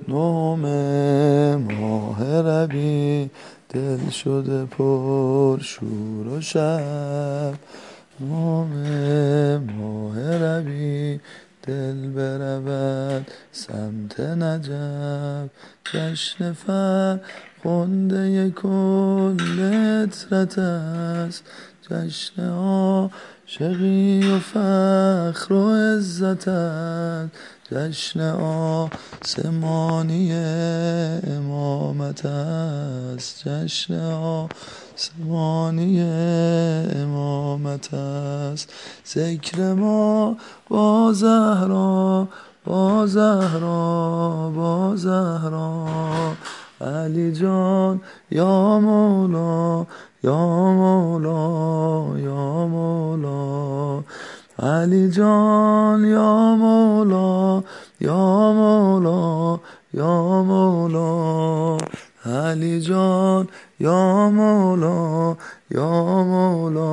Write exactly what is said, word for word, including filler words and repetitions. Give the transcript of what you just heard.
نهم ماه ربی دل شده پر شور و شب. نهم ماه ربی دل برود سمت نجف. جشن فرخنده کل اطرت است، جشن عاشقی و فخر و عزت است، جشن آسمانی امامت است، جشن آسمانی امامت است. ذکر ما با زهرا با زهرا با زهرا، علی جان یا مولا یا مولا یا مولا، علی جان یا مولا یا مولا یا مولا، علی جان یا مولا یا مولا